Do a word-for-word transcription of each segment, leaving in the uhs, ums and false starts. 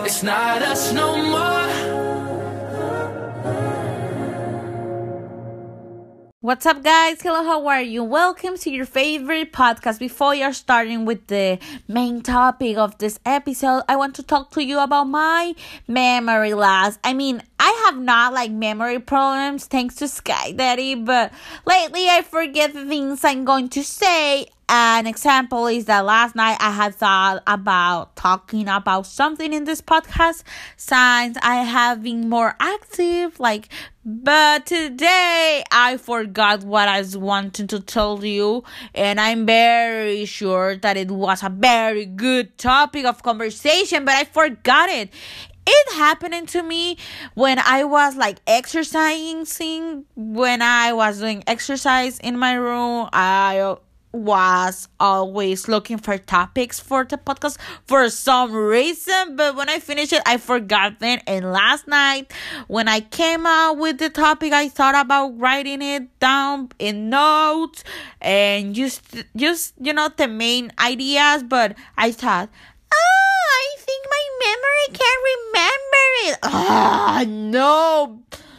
It's not us no more. What's up, guys? Hello, how are you? Welcome to your favorite podcast. Before you're starting with the main topic of this episode, I want to talk to you about my memory loss. I mean, I have not like memory problems thanks to Sky Daddy, but lately I forget the things I'm going to say. An example is that last night I had thought about talking about something in this podcast since I have been more active, like, but today I forgot what I was wanting to tell you, and I'm very sure that it was a very good topic of conversation, but I forgot it. It happened to me when I was like exercising, when I was doing exercise in my room. I was always looking for topics for the podcast for some reason, but when I finished it, I forgot them. And last night, when I came out with the topic, I thought about writing it down in notes and just, just you know, the main ideas. But I thought, oh, I think my memory can't remember it. Ah, no.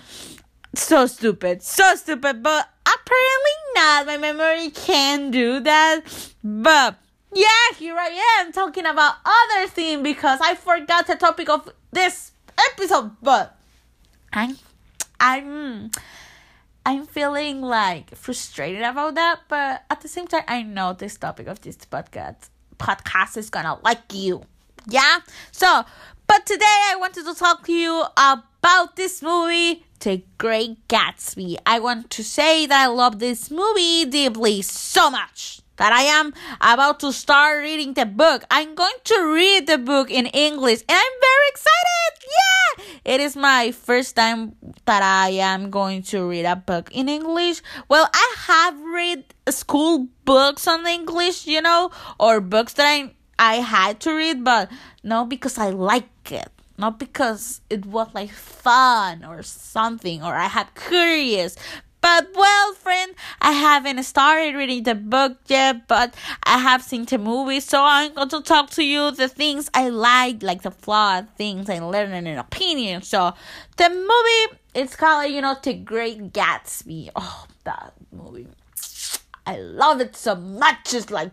So stupid. So stupid. But apparently not. My memory can do that. But yeah, here I am talking about other thing because I forgot the topic of this episode. But I'm I'm I'm feeling like frustrated about that. But at the same time, I know this topic of this podcast podcast is gonna like you. Yeah? So, but today I wanted to talk to you about this movie, The Great Gatsby. I want to say that I love this movie deeply, so much that I am about to start reading the book. I'm going to read the book in English and I'm very excited. Yeah! It is my first time that I am going to read a book in English. Well, I have read school books on English, you know, or books that I I had to read, but not because I like it. Not because it was like fun or something, or I had curious. But well, friend, I haven't started reading the book yet, but I have seen the movie, so I'm going to talk to you the things I like, like the flawed things I learned and opinions. So the movie, it's called, you know, The Great Gatsby. Oh, that movie. I love it so much. It's like,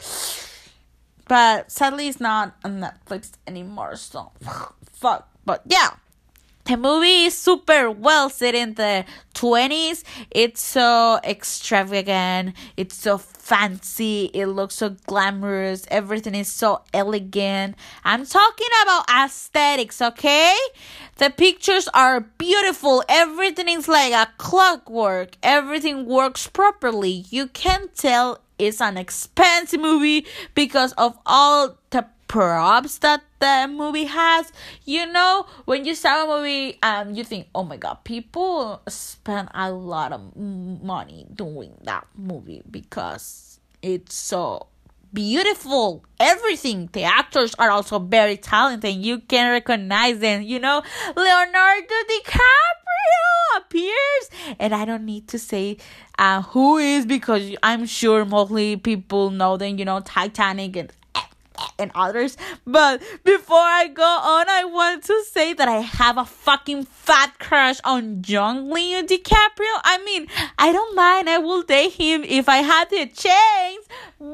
but sadly it's not on Netflix anymore, so fuck. But yeah, the movie is super well set in the twenties. It's so extravagant. It's so fancy. It looks so glamorous. Everything is so elegant. I'm talking about aesthetics, okay? The pictures are beautiful. Everything is like a clockwork. Everything works properly. You can tell it's an expensive movie because of all the props that the movie has. You know, when you saw a movie and you think, oh my god, people spend a lot of money doing that movie because it's so beautiful. Everything. The actors are also very talented. You can recognize them. You know, Leonardo DiCaprio appears, and I don't need to say uh, who is because I'm sure mostly people know them. You know, Titanic and and others. But before I go on, I want to say that I have a fucking fat crush on young Leo DiCaprio. I mean, I don't mind. I will date him if I had the chance.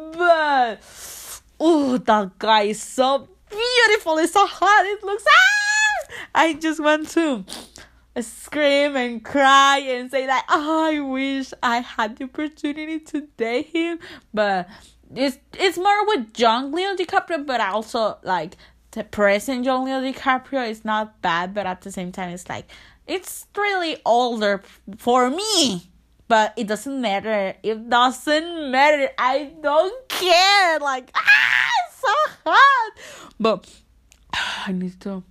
But oh, that guy is so beautiful. It's so hot. It looks ah! I just want to scream and cry and say that, oh, I wish I had the opportunity to date him. But It's it's more with young Leo DiCaprio, but also like the present young Leo DiCaprio is not bad, but at the same time it's like it's really older for me. But it doesn't matter. It doesn't matter. I don't care. Like ah, it's so hot. But I need to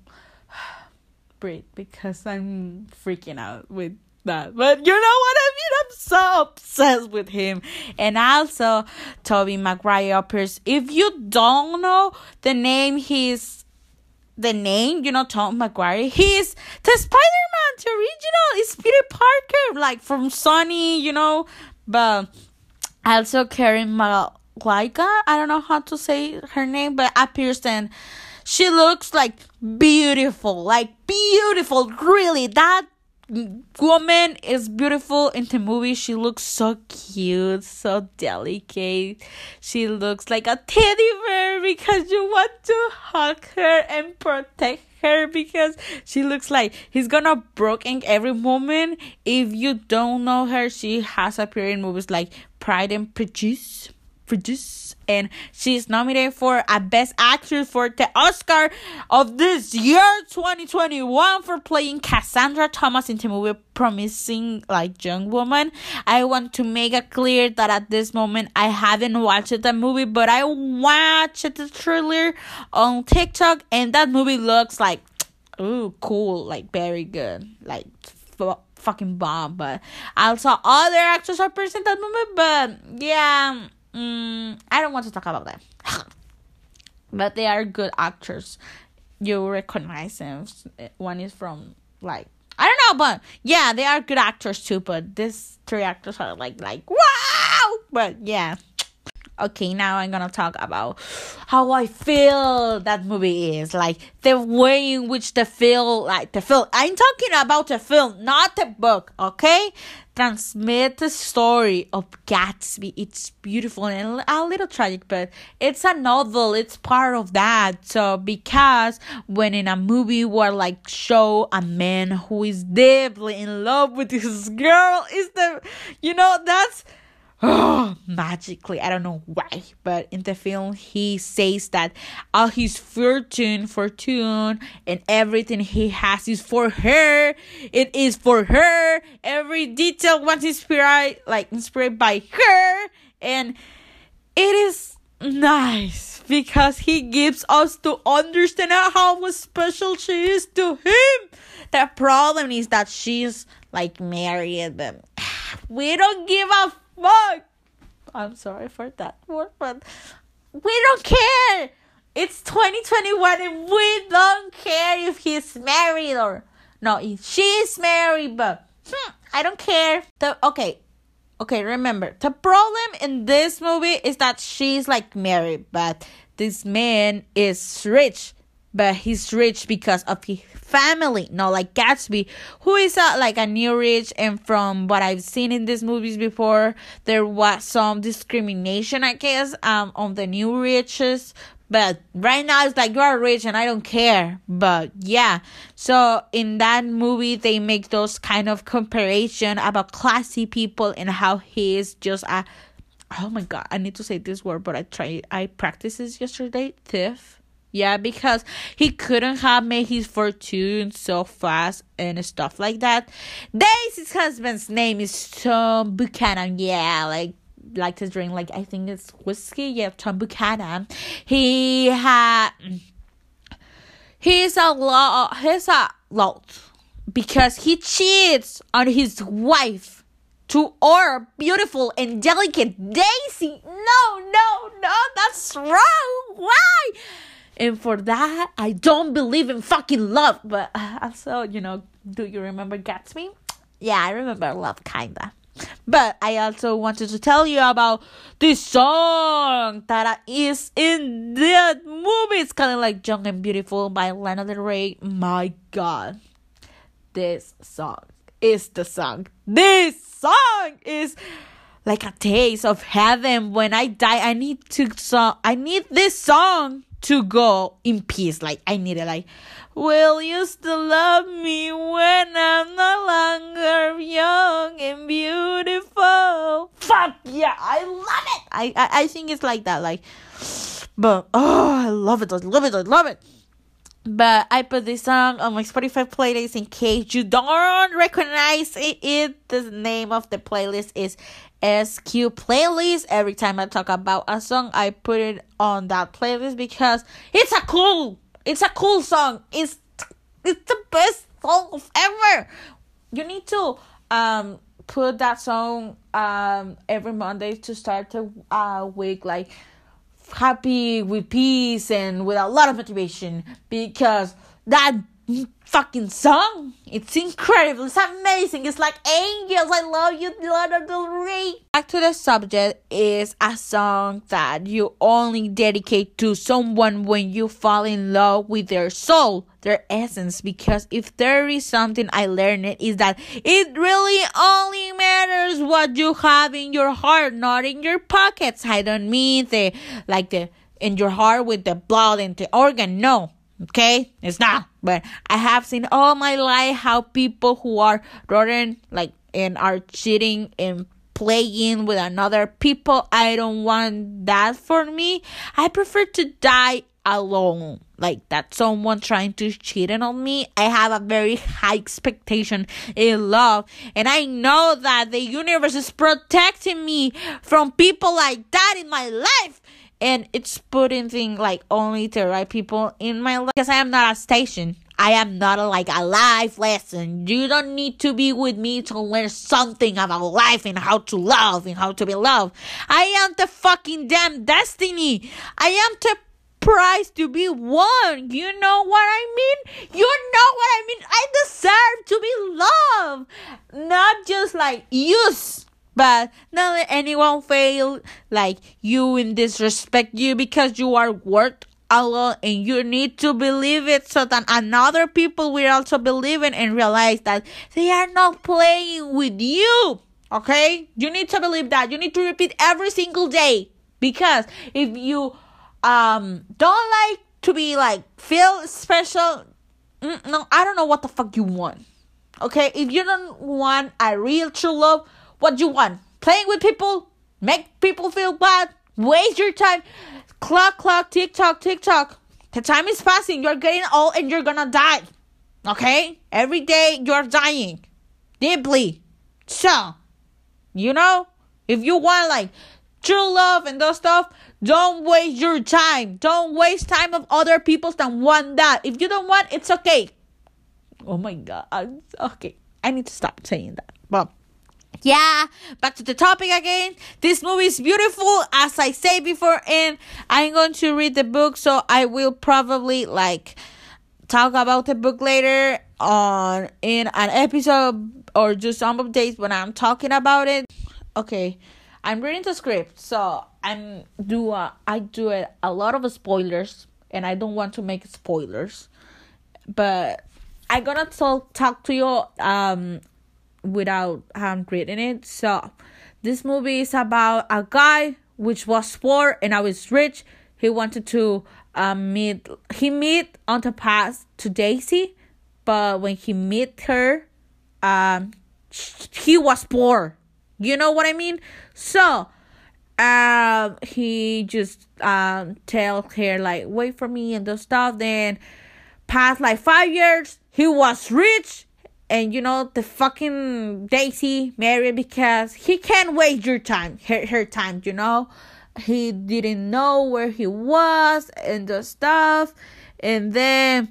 breathe because I'm freaking out with that. But you know what I mean? I'm so obsessed with him. And also Tobey Maguire appears. If you don't know the name, he's the name, you know, Tom Maguire. He's the Spider-Man, the original. It's Peter Parker, like from Sony, you know. But also Karen Malaika, I don't know how to say her name, but appears, and She looks like beautiful, like beautiful. Really, that woman is beautiful in the movie. She looks so cute, so delicate. She looks like a teddy bear because you want to hug her and protect her, because she looks like he's gonna break in every moment. If you don't know her, she has appeared in movies like Pride and Prejudice. Produce and she's nominated for a Best Actress for the Oscar of this year twenty twenty-one for playing Cassandra Thomas in the movie Promising like Young Woman. I want to make it clear that at this moment I haven't watched the movie, but I watched the trailer on TikTok and that movie looks like ooh cool, like very good, like f- fucking bomb. But also other actors are present in that movie, but yeah. Mm, I don't want to talk about that. But they are good actors. You recognize them. One is from, like, I don't know, but yeah, they are good actors too. But these three actors are like, like, wow! But yeah. Okay, now I'm gonna talk about how I feel that movie is. Like, the way in which the film, like, the film. I'm talking about the film, not the book, okay? Transmit the story of Gatsby. It's beautiful and a little tragic, but it's a novel. It's part of that. So, because when in a movie where, like, show a man who is deeply in love with his girl, is the, you know, that's, oh, magically, I don't know why, but in the film he says that all his fortune fortune and everything he has is for her. It is for her. Every detail was inspired like inspired by her, and it is nice because he gives us to understand how special she is to him. The problem is that she's like married, but we don't give a fuck. I'm sorry for that word, but we don't care. It's twenty twenty-one and we don't care if he's married or no, if she's married, but hmm, I don't care. The okay, okay, remember, the problem in this movie is that she's like married, but this man is rich. But he's rich because of his family, not like Gatsby, who is a, like a new rich. And from what I've seen in these movies before, there was some discrimination, I guess, um, on the new riches. But right now it's like, you are rich and I don't care. But yeah, so in that movie they make those kind of comparison about classy people and how he is just a, oh my god, I need to say this word, but I tried, I practiced this yesterday, thief. Yeah, because he couldn't have made his fortune so fast and stuff like that. Daisy's husband's name is Tom Buchanan. Yeah, like like to drink, like I think it's whiskey. Yeah, Tom Buchanan. He had he's a lot. He's a lot because he cheats on his wife to our beautiful and delicate Daisy. No, no, no, that's wrong. Why? And for that, I don't believe in fucking love. But also, you know, do you remember Gatsby? Yeah, I remember love, kinda. But I also wanted to tell you about this song that is in that movie. It's kind of like Young and Beautiful by Lana Del Rey. My God. This song is the song. This song is like a taste of heaven. When I die, I need to song. I need this song to go in peace. Like, I need it. Like, will you still love me when I'm no longer young and beautiful? Fuck yeah, I love it. I, I, I think it's like that. Like, but, oh, I love it. I love it. I love it. But I put this song on my Spotify playlist in case you don't recognize it. it. The name of the playlist is S Q Playlist. Every time I talk about a song, I put it on that playlist because it's a cool, it's a cool song. It's it's the best song ever. You need to um put that song um every Monday to start the uh, week like happy, with peace, and with a lot of motivation, because that fucking song. It's incredible. It's amazing. It's like angels. I love you, Lana Del Rey. Back to the subject is a song that you only dedicate to someone when you fall in love with their soul, their essence. Because if there is something I learned, it is that it really only matters what you have in your heart, not in your pockets. I don't mean the like the in your heart with the blood and the organ. No. Okay, it's not. But I have seen all my life how people who are rotten, like, and are cheating and playing with another people. I don't want that for me. I prefer to die alone. Like that someone trying to cheat on me. I have a very high expectation in love. And I know that the universe is protecting me from people like that in my life. And it's putting things like only the right people in my life. Because I am not a station. I am not a, like a life lesson. You don't need to be with me to learn something about life and how to love and how to be loved. I am the fucking damn destiny. I am the prize to be won. You know what I mean? You know what I mean? I deserve to be loved. Not just like used. But not let anyone fail like you and disrespect you because you are worth a lot and you need to believe it so that another people will also believe it and realize that they are not playing with you. Okay? You need to believe that. You need to repeat every single day. Because if you um don't like to be like feel special, mm, no, I don't know what the fuck you want. Okay? If you don't want a real true love, what you want? Playing with people? Make people feel bad? Waste your time? Clock, clock, tick tock, tick tock. The time is passing. You're getting old and you're gonna die. Okay? Every day you're dying. Deeply. So, you know? If you want like true love and those stuff, don't waste your time. Don't waste time of other people that want that. If you don't want, it's okay. Oh my God. Okay. I need to stop saying that. But yeah, back to the topic again. This movie is beautiful, as I say before, and I'm going to read the book, so I will probably like talk about the book later on in an episode or just some updates when I'm talking about it. Okay, I'm reading the script, so I'm do uh, I do it a lot of spoilers, and I don't want to make spoilers, but I'm gonna talk talk to you um. without having written it. So this movie is about a guy which was poor and now is rich. He wanted to um, meet he meet on the path to Daisy, but when he met her, um he was poor. You know what I mean? So um he just um tell her like wait for me and those stuff. Then past like five years he was rich. And, you know, the fucking Daisy married because he can't waste your time, her, her time, you know. He didn't know where he was and the stuff. And then,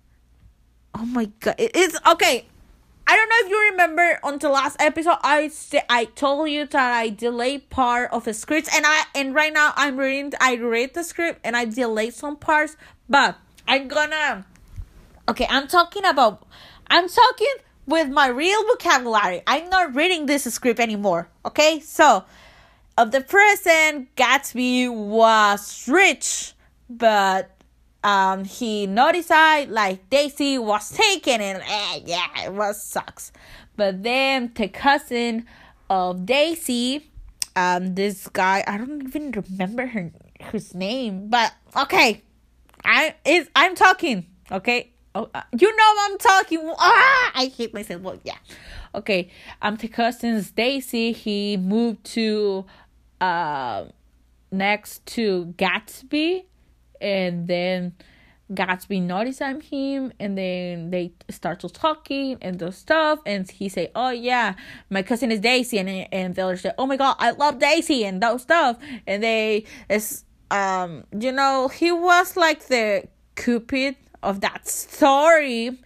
oh my God. It, it's, okay. I don't know if you remember on the last episode, I say, I told you that I delayed part of the scripts. And I and right now I'm reading, I read the script and I delayed some parts. But I'm gonna, okay, I'm talking about, I'm talking with my real vocabulary. I'm not reading this script anymore. Okay? So, of the present, Gatsby was rich, but um, he noticed like Daisy was taken, and eh, yeah, it was sucks. But then the cousin of Daisy, um, this guy, I don't even remember her his name, but okay, I is I'm talking. Okay. Oh, uh, you know I'm talking. Ah, I hate myself. Well, yeah. Okay. Um, the cousin's Daisy. He moved to, uh, next to Gatsby, and then Gatsby noticed him, and then they start to talking and the stuff, and he say, "Oh yeah, my cousin is Daisy," and and they'll say, "Oh my God, I love Daisy," and those stuff, and they is um, you know, he was like the Cupid of that story.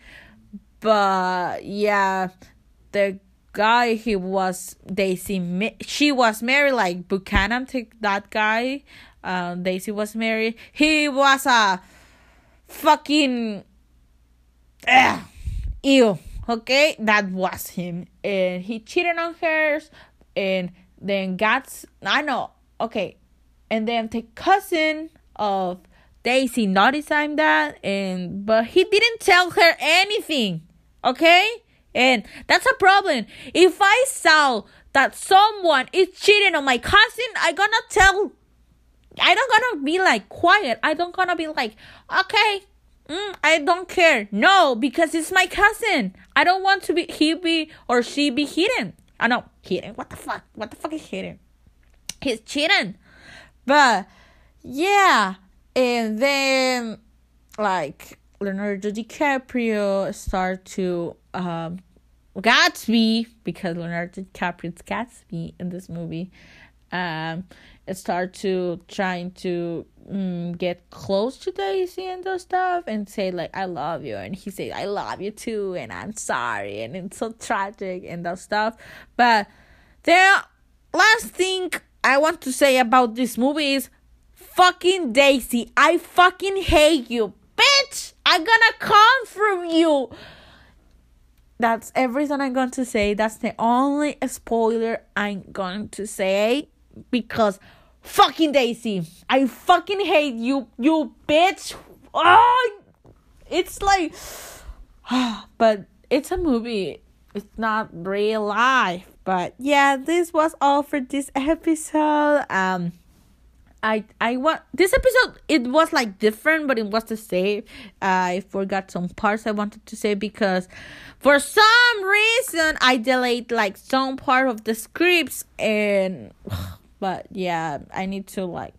But yeah, the guy he was Daisy she was married, like Buchanan, that guy, um Daisy was married. He was a fucking ugh, ew. Okay, that was him, and he cheated on her, and then got I know. Okay, and then the cousin of Daisy noticed him that, and but he didn't tell her anything. Okay, and that's a problem. If I saw that someone is cheating on my cousin, I gonna tell. I don't gonna be like quiet. I don't gonna be like, okay, mm, I don't care. No, because it's my cousin. I don't want to be he be or she be hidden. I know hidden. What the fuck? What the fuck is hidden? He's cheating. But yeah, and then like Leonardo DiCaprio start to um Gatsby, because Leonardo DiCaprio's Gatsby in this movie, um, start to trying to um, get close to Daisy and those stuff and say like I love you, and he say I love you too, and I'm sorry, and it's so tragic and that stuff. But the last thing I want to say about this movie is fucking Daisy. I fucking hate you, bitch. I'm gonna come from you. That's everything I'm going to say. That's the only spoiler I'm going to say. Because fucking Daisy. I fucking hate you, you bitch. Oh, it's like... But it's a movie. It's not real life. But yeah, this was all for this episode. Um... I I want this episode. It was like different, but it was the same. I forgot some parts I wanted to say because, for some reason, I delayed like some part of the scripts, and but yeah, I need to like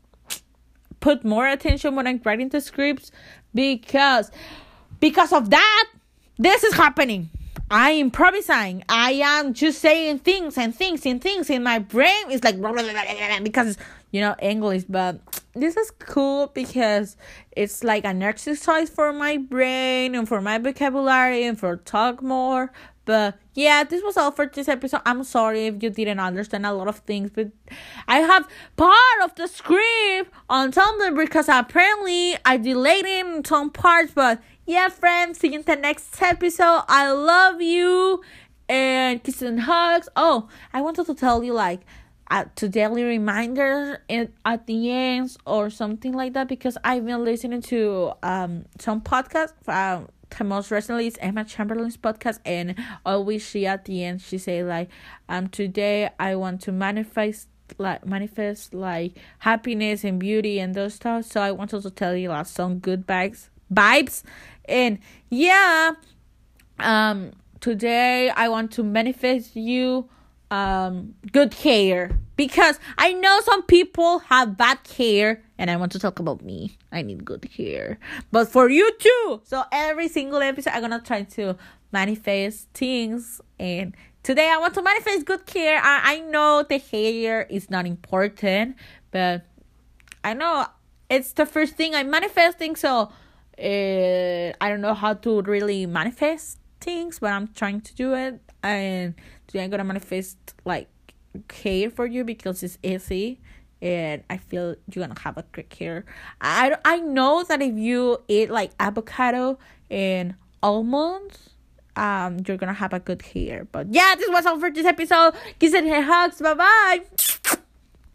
put more attention when I'm writing the scripts because because of that, this is happening. I am improvising. I am just saying things and things and things in my brain. It's like blah, blah, blah, blah, blah, because you know English, but this is cool because it's like an exercise for my brain and for my vocabulary and for talk more. But yeah, this was all for this episode. I'm sorry if you didn't understand a lot of things, but I have part of the script on Tumblr because apparently I delayed it in some parts. But yeah, friends, see you in the next episode. I love you, and kisses and hugs. Oh, I wanted to tell you like uh, to daily reminder at, at the end or something like that, because I've been listening to um some podcasts. Um, the most recently is Emma Chamberlain's podcast, and always she at the end she say like, um today I want to manifest like manifest like happiness and beauty and those stuff. So I wanted to tell you like some good vibes vibes and yeah, um today I want to manifest you um good hair, because I know some people have bad hair, and I want to talk about me. I need good hair, but for you too. So every single episode I'm gonna try to manifest things, and today I want to manifest good hair. I, I know the hair is not important, but I know it's the first thing I'm manifesting, so uh, I don't know how to really manifest things, but I'm trying to do it. And today I'm gonna manifest like hair for you because it's easy, and I feel you're gonna have a great hair. I, I know that if you eat like avocado and almonds, um you're gonna have a good hair. But yeah, this was all for this episode. Kisses and hugs. Bye bye.